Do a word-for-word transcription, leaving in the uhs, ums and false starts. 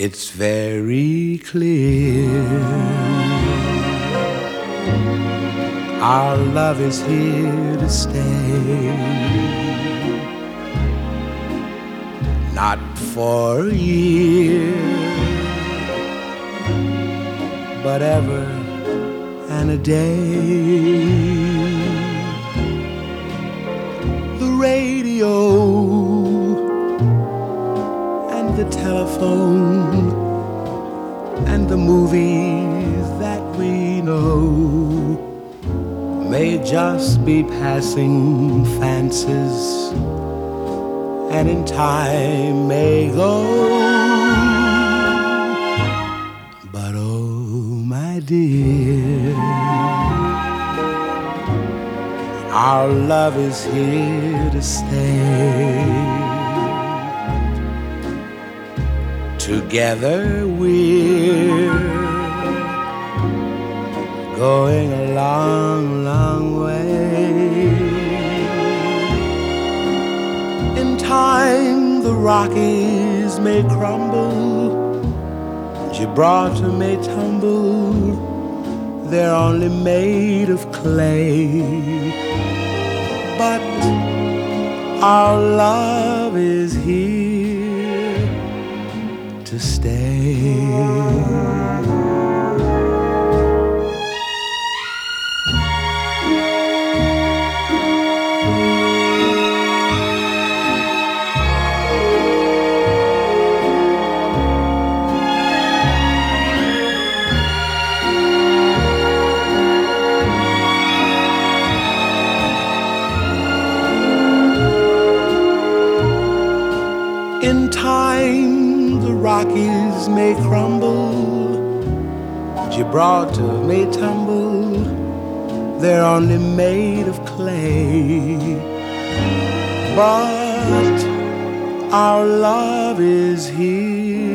It's very clear our love is here to stay, not for a year, but ever and a day. The radio and the telephone and the movies that we know may just be passing fancies, and in time may go. But oh, my dear, our love is here to stay. Together we're going a long, long way. In time the Rockies may crumble, Gibraltar may tumble, they're only made of clay. But our love is here to stay. In time the Rockies may crumble, Gibraltar may tumble, they're only made of clay. But our love is here